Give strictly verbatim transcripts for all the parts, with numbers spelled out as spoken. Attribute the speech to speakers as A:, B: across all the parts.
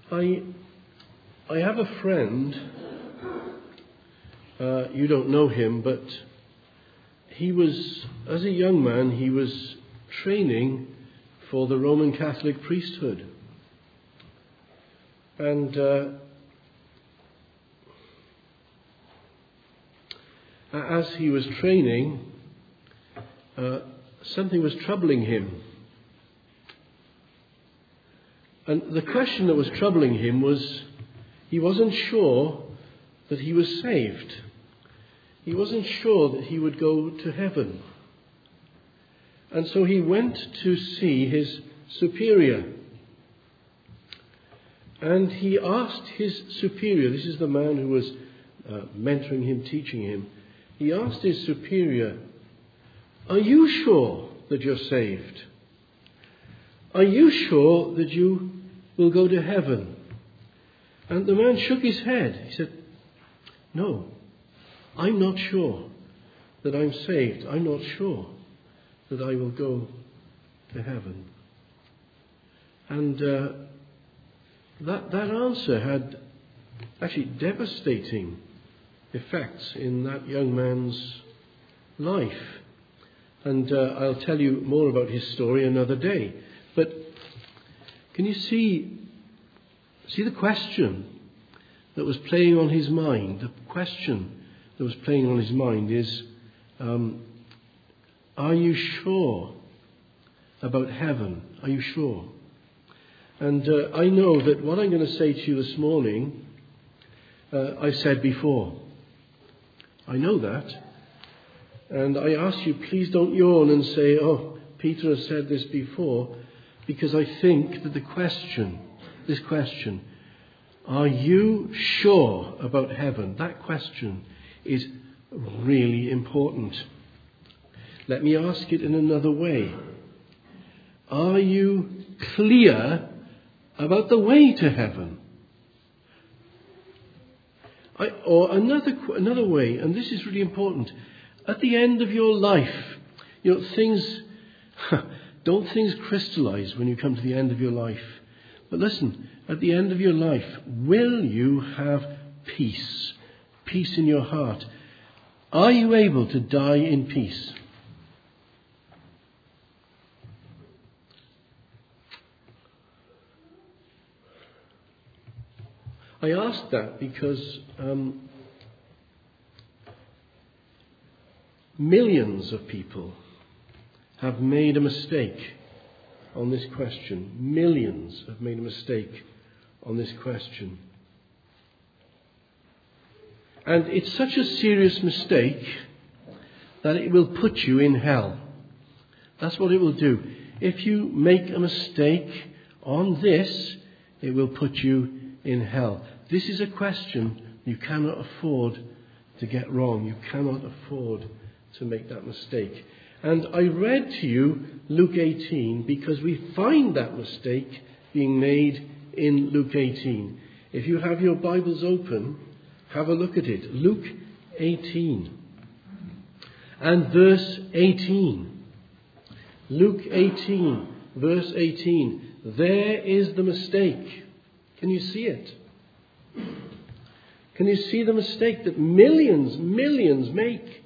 A: I I have a friend, uh, you don't know him, but he was, as a young man, he was training for the Roman Catholic priesthood. And uh, as he was training, uh, something was troubling him. And the question that was troubling him was, he wasn't sure that he was saved. He wasn't sure that he would go to heaven. And so he went to see his superior. And he asked his superior, this is the man who was uh, mentoring him, teaching him. He asked his superior, "Are you sure that you're saved? Are you sure that you will go to heaven?" And the man shook his head. He said, "No, I'm not sure that I'm saved. I'm not sure that I will go to heaven." And uh, that, that answer had actually devastating effects in that young man's life. And uh, I'll tell you more about his story another day. But can you see, see the question that was playing on his mind? The question that was playing on his mind is, um, are you sure about heaven? Are you sure? And uh, I know that what I'm going to say to you this morning, uh, I've said before. I know that. And I ask you, please don't yawn and say, "Oh, Peter has said this before," because I think that the question, this question, are you sure about heaven? That question is really important. Let me ask it in another way. Are you clear about the way to heaven? I, or another another way, and this is really important. At the end of your life, you know, things, don't things crystallize when you come to the end of your life? But listen, at the end of your life, will you have peace? Peace in your heart. Are you able to die in peace? I ask that because um, millions of people have made a mistake on this question. Millions have made a mistake on this question. And it's such a serious mistake that it will put you in hell. That's what it will do. If you make a mistake on this, it will put you in hell. This is a question you cannot afford to get wrong. You cannot afford to make that mistake. And I read to you Luke eighteen because we find that mistake being made in Luke eighteen. If you have your Bibles open, have a look at it. Luke eighteen and verse eighteen. Luke eighteen, verse eighteen. There is the mistake. Can you see it? Can you see the mistake that millions, millions make?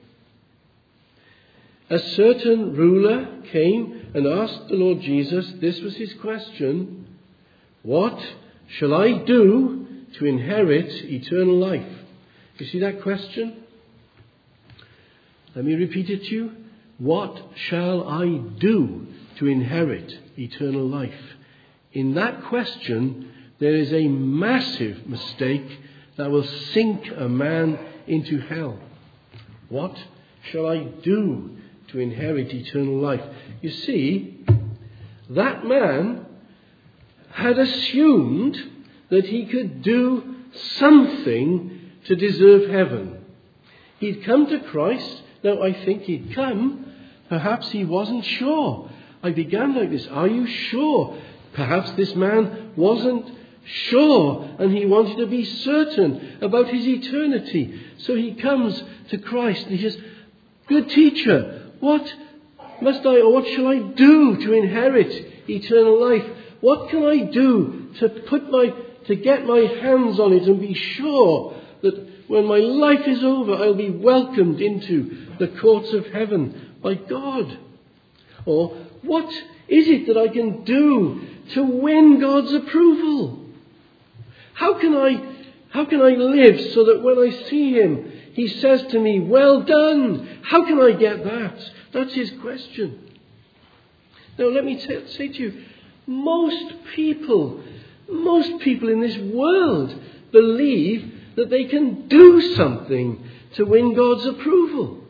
A: A certain ruler came and asked the Lord Jesus, this was his question, "What shall I do to inherit eternal life?" You see that question? Let me repeat it to you. What shall I do to inherit eternal life? In that question, there is a massive mistake that will sink a man into hell. What shall I do to inherit eternal life? You see, that man had assumed that he could do something to deserve heaven. He'd come to Christ. Now, I think he'd come. Perhaps he wasn't sure. I began like this. Are you sure? Perhaps this man wasn't sure, and he wanted to be certain about his eternity. So he comes to Christ and he says, "Good teacher, what must I, or what shall I do to inherit eternal life? What can I do to put my to get my hands on it and be sure that when my life is over, I'll be welcomed into the courts of heaven by God? Or what is it that I can do to win God's approval? How can I, how can I live so that when I see him, he says to me, well done? How can I get that? That's his question. Now let me t- say to you, most people, most people in this world believe that they can do something to win God's approval.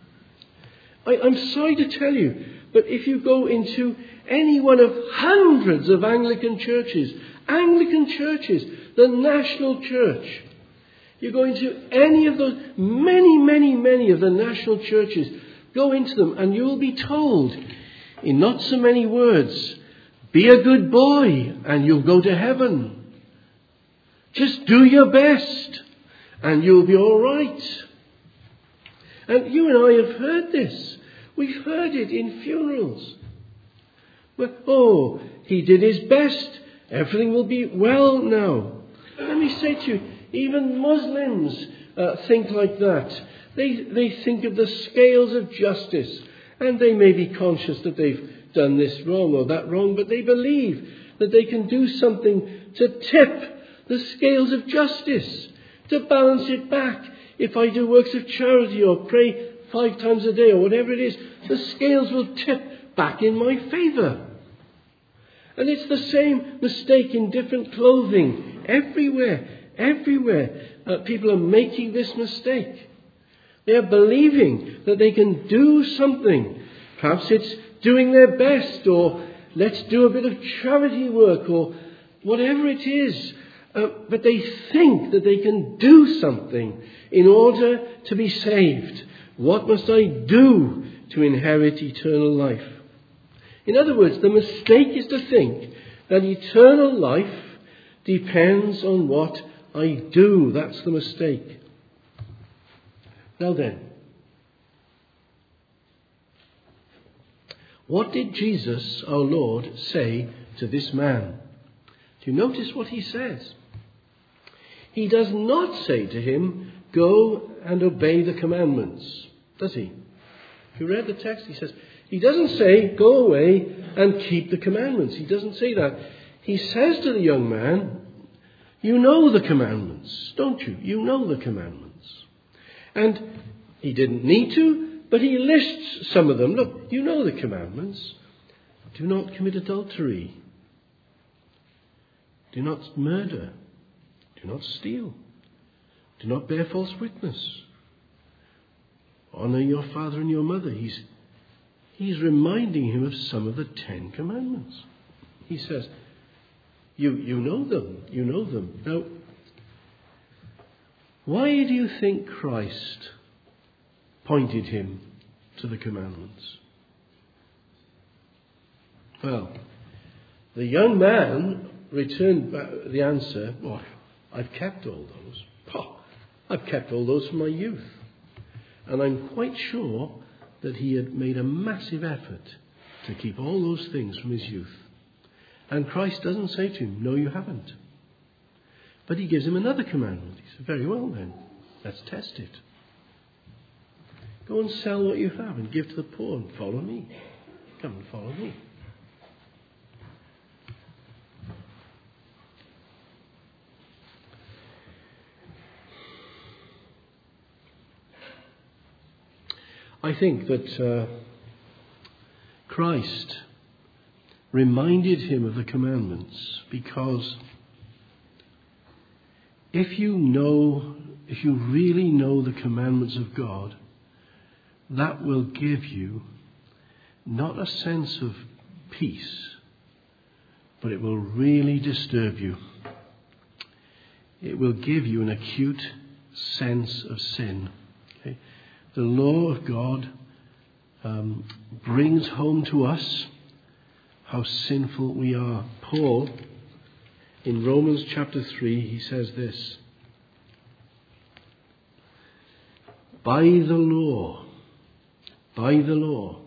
A: I, I'm sorry to tell you, but if you go into any one of hundreds of Anglican churches, Anglican churches, the national church, you go into any of those, many, many, many of the national churches, go into them and you will be told in not so many words, be a good boy and you'll go to heaven. Just do your best and you'll be all right. And you and I have heard this. We've heard it in funerals. Well, oh, he did his best. Everything will be well now. Let me say to you, even Muslims uh, think like that. They, they think of the scales of justice. And they may be conscious that they've done this wrong or that wrong, but they believe that they can do something to tip the scales of justice, to balance it back. If I do works of charity or pray five times a day or whatever it is, the scales will tip back in my favour. And it's the same mistake in different clothing. Everywhere, everywhere, uh, people are making this mistake. They are believing that they can do something. Perhaps it's doing their best, or let's do a bit of charity work, or whatever it is. Uh, but they think that they can do something in order to be saved. What must I do to inherit eternal life? In other words, the mistake is to think that eternal life depends on what I do. That's the mistake. Now then, what did Jesus, our Lord, say to this man? Do you notice what he says? He does not say to him, go and obey the commandments, does he? If you read the text, he says, he doesn't say, go away and keep the commandments. He doesn't say that. He says to the young man, you know the commandments, don't you? You know the commandments. And he didn't need to, but he lists some of them. Look, you know the commandments. Do not commit adultery. Do not murder. Do not steal. Do not bear false witness. Honor your father and your mother. He's, he's reminding him of some of the Ten Commandments. He says, you, you know them. You know them. Now, why do you think Christ pointed him to the commandments? Well, the young man returned back the answer, well, I've kept all those. Oh, I've kept all those from my youth. And I'm quite sure that he had made a massive effort to keep all those things from his youth. And Christ doesn't say to him, no, you haven't. But he gives him another commandment. He said, very well then, let's test it. Go and sell what you have and give to the poor and follow me. Come and follow me. I think that uh, Christ reminded him of the commandments because if you know, if you really know the commandments of God, that will give you not a sense of peace, but it will really disturb you. It will give you an acute sense of sin. Okay? The law of God um, brings home to us how sinful we are. Paul, in Romans chapter three, he says this: by the law, by the law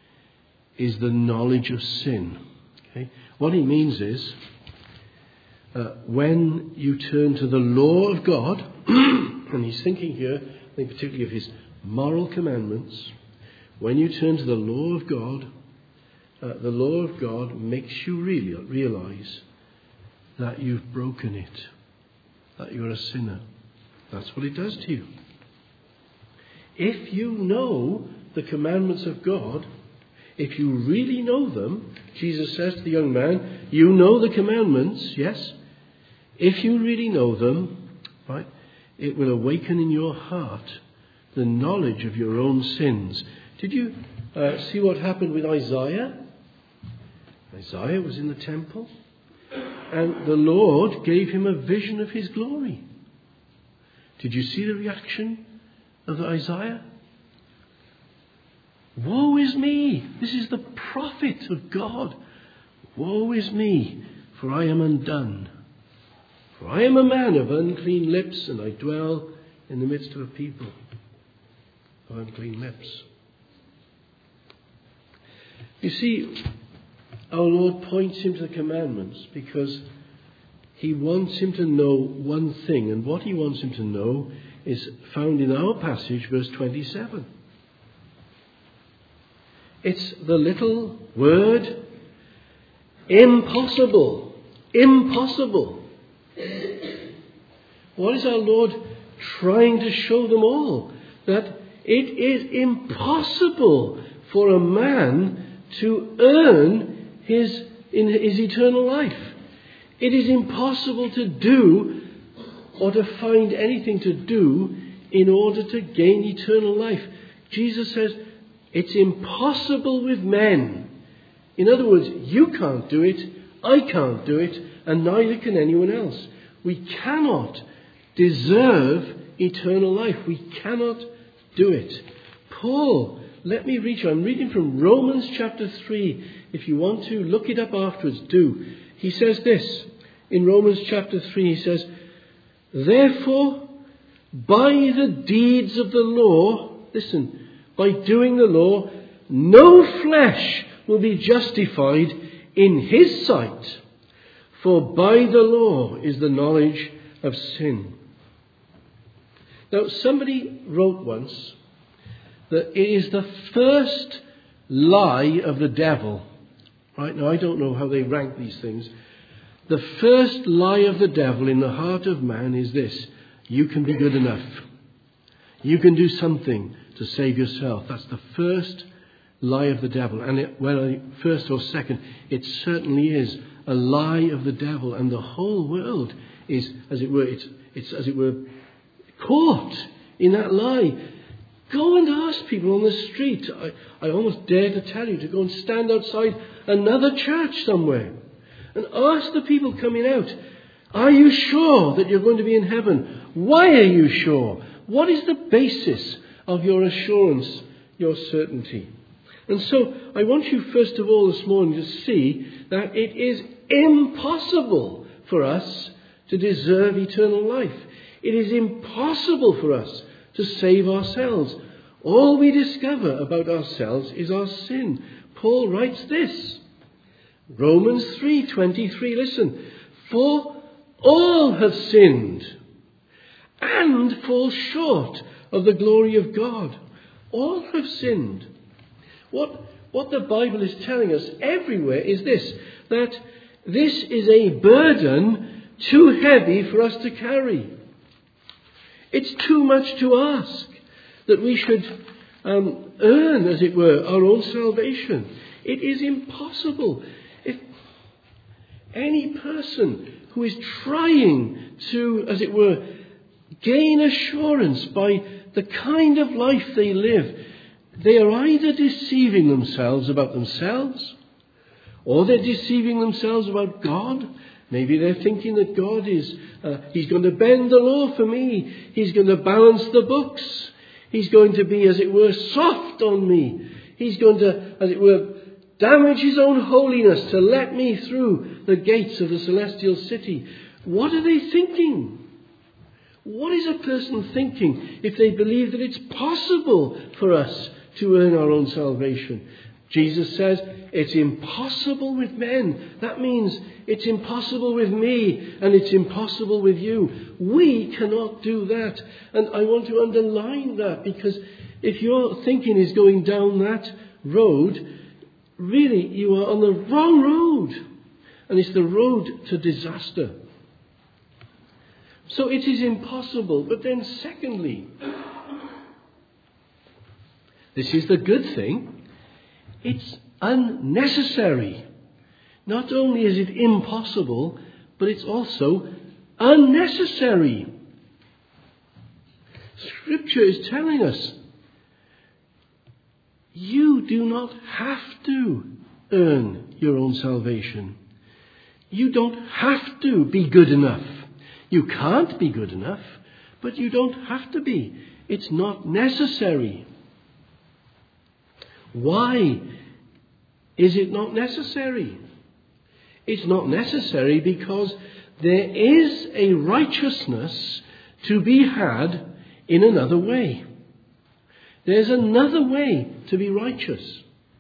A: is the knowledge of sin. Okay? What he means is uh, when you turn to the law of God, and he's thinking here, I think particularly of his moral commandments, when you turn to the law of God, uh, the law of God makes you really realize that you've broken it, that you're a sinner. That's what it does to you. If you know the commandments of God, if you really know them, Jesus says to the young man, you know the commandments, yes? If you really know them, right, it will awaken in your heart the knowledge of your own sins. Did you uh, see what happened with Isaiah? Isaiah was in the temple, and the Lord gave him a vision of his glory. Did you see the reaction of Isaiah? Woe is me! This is the prophet of God. Woe is me, for I am undone. For I am a man of unclean lips, and I dwell in the midst of a people of unclean lips. You see, our Lord points him to the commandments because he wants him to know one thing, and what he wants him to know is found in our passage, verse twenty-seven. It's the little word, impossible. Impossible. What is our Lord trying to show them all? That it is impossible for a man to earn his, in his eternal life. It is impossible to do or to find anything to do in order to gain eternal life. Jesus says, it's impossible with men. In other words, you can't do it, I can't do it, and neither can anyone else. We cannot deserve eternal life. We cannot do it. Paul, let me read you. I'm reading from Romans chapter three. If you want to look it up afterwards, do. He says this in Romans chapter three. He says, therefore, by the deeds of the law, listen, by doing the law, no flesh will be justified in his sight. For by the law is the knowledge of sin. Now, somebody wrote once that it is the first lie of the devil. Right? Now, I don't know how they rank these things. The first lie of the devil in the heart of man is this: you can be good enough. You can do something to save yourself. That's the first lie of the devil. And it, whether first or second, it certainly is a lie of the devil. And the whole world is, as it were, it's, it's as it were, caught in that lie. Go and ask people on the street. I, I almost dare to tell you to go and stand outside another church somewhere and ask the people coming out, are you sure that you're going to be in heaven? Why are you sure? What is the basis of your assurance, your certainty? And so I want you first of all this morning to see that it is impossible for us to deserve eternal life. It is impossible for us to save ourselves. All we discover about ourselves is our sin. Paul writes this, Romans three twenty-three, listen, for all have sinned and fall short of the glory of God. All have sinned. What, what the Bible is telling us everywhere is this, that this is a burden too heavy for us to carry. It's too much to ask that we should um, earn, as it were, our own salvation. It is impossible. If any person who is trying to, as it were, gain assurance by the kind of life they live, they are either deceiving themselves about themselves, or they're deceiving themselves about God. Maybe they're thinking that God is, uh, he's going to bend the law for me. He's going to balance the books. He's going to be, as it were, soft on me. He's going to, as it were, damage his own holiness to let me through the gates of the celestial city. What are they thinking? What is a person thinking if they believe that it's possible for us to earn our own salvation? Jesus says, it's impossible with men. That means it's impossible with me and it's impossible with you. We cannot do that. And I want to underline that, because if your thinking is going down that road, really you are on the wrong road. And it's the road to disaster. So it is impossible. But then secondly, this is the good thing, it's unnecessary. Not only is it impossible, but it's also unnecessary. Scripture is telling us, you do not have to earn your own salvation. You don't have to be good enough. You can't be good enough, but you don't have to be. It's not necessary. Why is it not necessary? It's not necessary because there is a righteousness to be had in another way. There's another way to be righteous.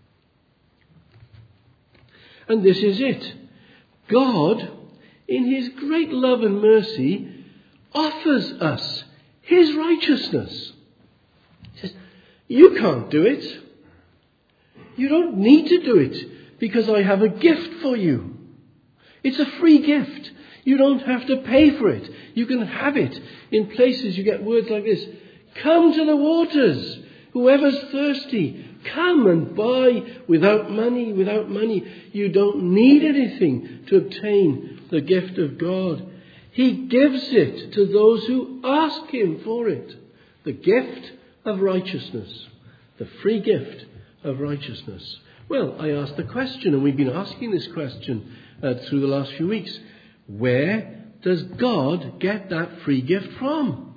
A: And this is it. God, in his great love and mercy, offers us his righteousness. He says, you can't do it. You don't need to do it because I have a gift for you. It's a free gift. You don't have to pay for it. You can have it. In places you get words like this. Come to the waters. Whoever's thirsty, come and buy without money, without money. You don't need anything to obtain the gift of God. He gives it to those who ask him for it. The gift of righteousness. The free gift of righteousness. Well, I asked the question, and we've been asking this question uh, through the last few weeks. Where does God get that free gift from?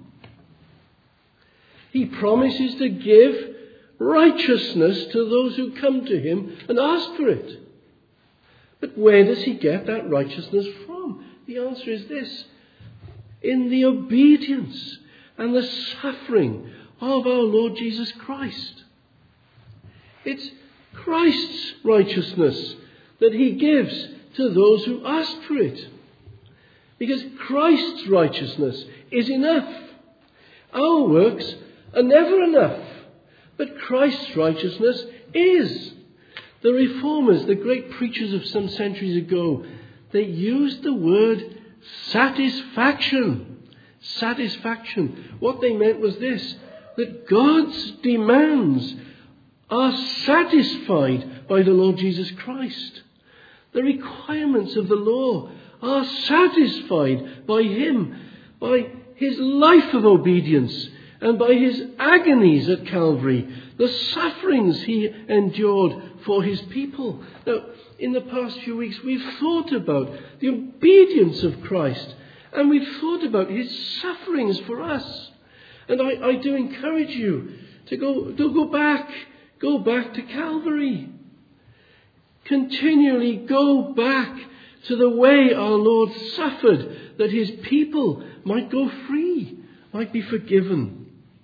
A: He promises to give righteousness to those who come to him and ask for it. But where does he get that righteousness from? The answer is this. In the obedience and the suffering of our Lord Jesus Christ. It's Christ's righteousness that he gives to those who ask for it. Because Christ's righteousness is enough. Our works are never enough. But Christ's righteousness is. The reformers, the great preachers of some centuries ago, they used the word satisfaction. Satisfaction. What they meant was this, that God's demands are satisfied by the Lord Jesus Christ. The requirements of the law are satisfied by him, by his life of obedience, and by his agonies at Calvary, the sufferings he endured for his people. Now, in the past few weeks, we've thought about the obedience of Christ, and we've thought about his sufferings for us. And I, I do encourage you to go, to go back, go back to Calvary. Continually go back to the way our Lord suffered, that his people might go free, might be forgiven.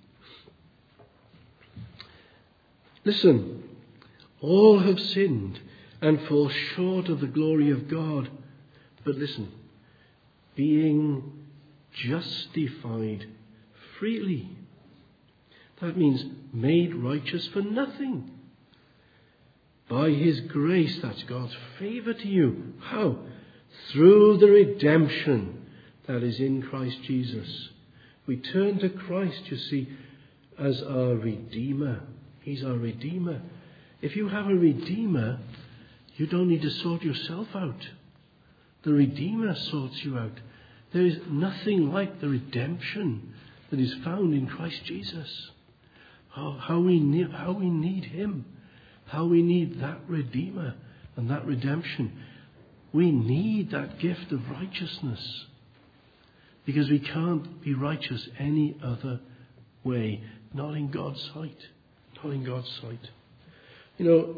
A: Listen, all have sinned and fall short of the glory of God. But listen, being justified freely. That means made righteous for nothing. By his grace, that's God's favour to you. How? Through the redemption that is in Christ Jesus. We turn to Christ, you see, as our Redeemer. He's our Redeemer. If you have a Redeemer, you don't need to sort yourself out. The Redeemer sorts you out. There is nothing like the redemption that is found in Christ Jesus. How, how, we, need, how we need him. How we need that Redeemer and that redemption. We need that gift of righteousness. Because we can't be righteous any other way. Not in God's sight. Not in God's sight. You know,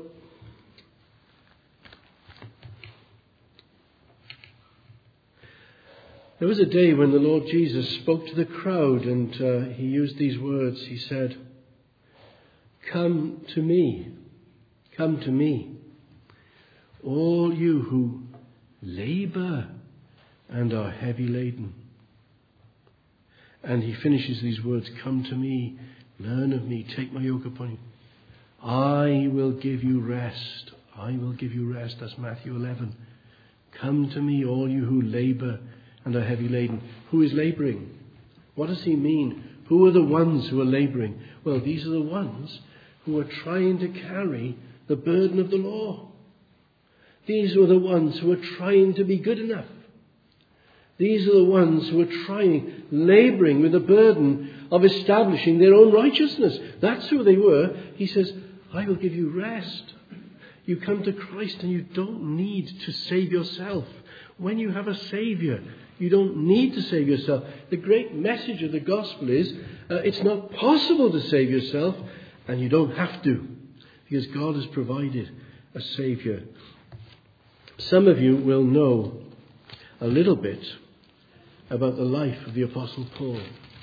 A: there was a day when the Lord Jesus spoke to the crowd, and uh, he used these words. He said, "Come to me. Come to me, all you who labour and are heavy laden. And he finishes these words, come to me, learn of me, take my yoke upon you. I will give you rest. I will give you rest. That's Matthew eleven. Come to me, all you who labour and are heavy laden. Who is labouring? What does he mean? Who are the ones who are labouring? Well, these are the ones who are trying to carry the burden of the law. These are the ones who are trying to be good enough. These are the ones who are trying, labouring with the burden of establishing their own righteousness. That's who they were. He says, I will give you rest. You come to Christ and you don't need to save yourself. When you have a Saviour, you don't need to save yourself. The great message of the gospel is uh, it's not possible to save yourself, and you don't have to, because God has provided a Saviour. Some of you will know a little bit about the life of the Apostle Paul.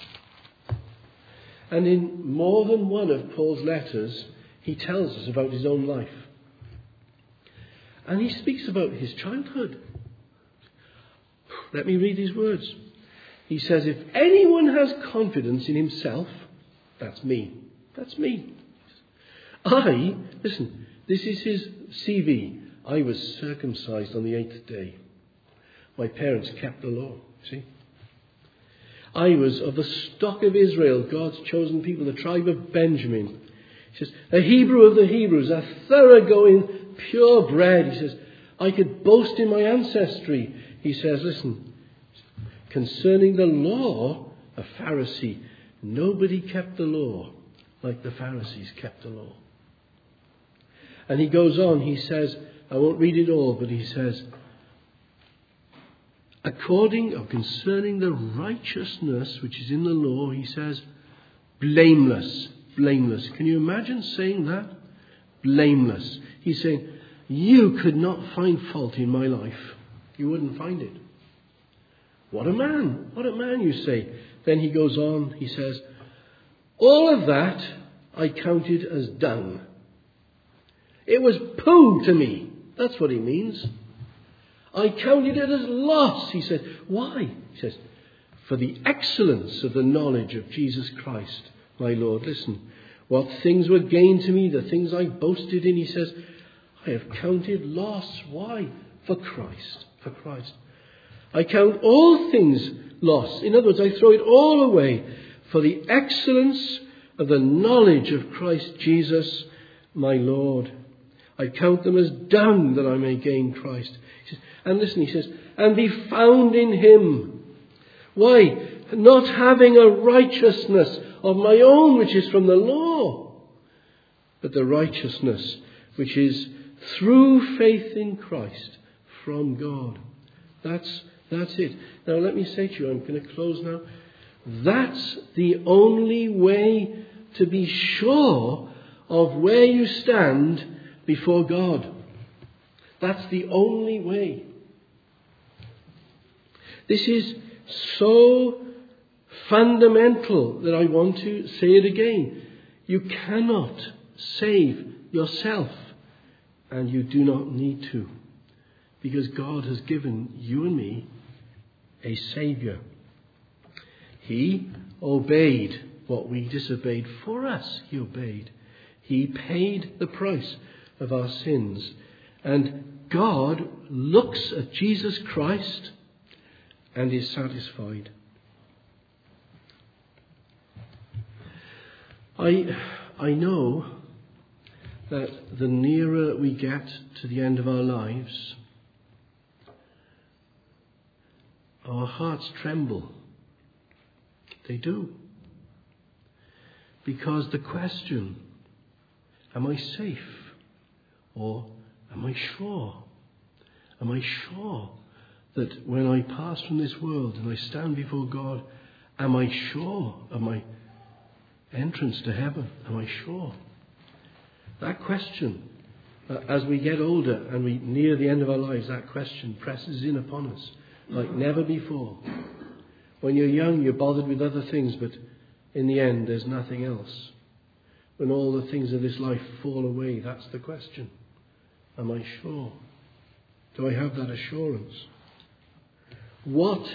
A: And in more than one of Paul's letters, he tells us about his own life. And he speaks about his childhood. Let me read these words. He says, if anyone has confidence in himself, that's me. That's me. I, listen, this is his C V. I was circumcised on the eighth day. My parents kept the law, see? I was of the stock of Israel, God's chosen people, the tribe of Benjamin. He says, a Hebrew of the Hebrews, a thoroughgoing, purebred. He says, I could boast in my ancestry. He says, listen, concerning the law, a Pharisee, nobody kept the law like the Pharisees kept the law. And he goes on, he says, I won't read it all, but he says, according or concerning the righteousness which is in the law, he says, blameless, blameless. Can you imagine saying that? Blameless. He's saying, you could not find fault in my life. You wouldn't find it. What a man, what a man, you say. Then he goes on, he says, all of that I counted as dung. It was poo to me. That's what he means. I counted it as loss. He said, why? He says, for the excellence of the knowledge of Jesus Christ, my Lord. Listen, what things were gained to me, the things I boasted in, he says, I have counted loss. Why? For Christ. For Christ. I count all things loss. In other words, I throw it all away for the excellence of the knowledge of Christ Jesus, my Lord. I count them as dung that I may gain Christ. He says, and listen, he says, and be found in him. Why? Not having a righteousness of my own, which is from the law, but the righteousness which is through faith in Christ from God. That's, that's it. Now let me say to you, I'm going to close now. That's the only way to be sure of where you stand before God. That's the only way. This is so fundamental that I want to say it again. You cannot save yourself, and you do not need to, because God has given you and me a Saviour. He obeyed what we disobeyed for us. He obeyed. He paid the price of our sins. And God looks at Jesus Christ and is satisfied. I, I know that the nearer we get to the end of our lives, our hearts tremble. They do. Because the question, am I safe? Or am I sure? Am I sure that when I pass from this world and I stand before God, am I sure of my entrance to heaven? Am I sure? That question, uh, as we get older and we near the end of our lives, that question presses in upon us like never before. When you're young, you're bothered with other things, but in the end, there's nothing else. when all the things of this life fall away? That's the question. Am I sure? Do I have that assurance? What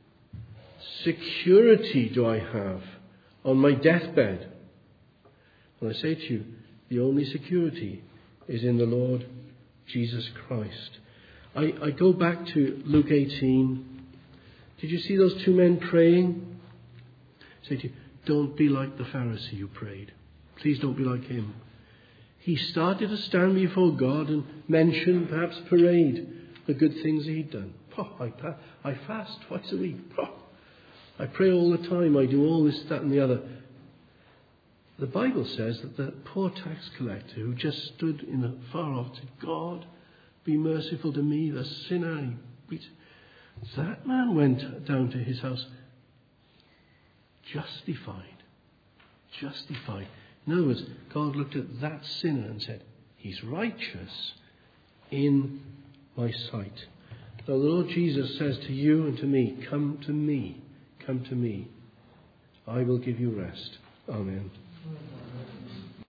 A: security do I have on my deathbed? And I say to you, the only security is in the Lord Jesus Christ. I, I go back to Luke eighteen. Did you see those two men praying? I say to you, don't be like the Pharisee who prayed. Please don't be like him. He started to stand before God and mention, perhaps parade, the good things he'd done. Oh, I, I fast twice a week. Oh, I pray all the time. I do all this, that and the other. The Bible says that the poor tax collector who just stood in the far off said, God, be merciful to me, the sinner. And he, that man went down to his house justified. Justified. In other words, God looked at that sinner and said, he's righteous in my sight. Now the Lord Jesus says to you and to me, come to me, come to me. I will give you rest. Amen.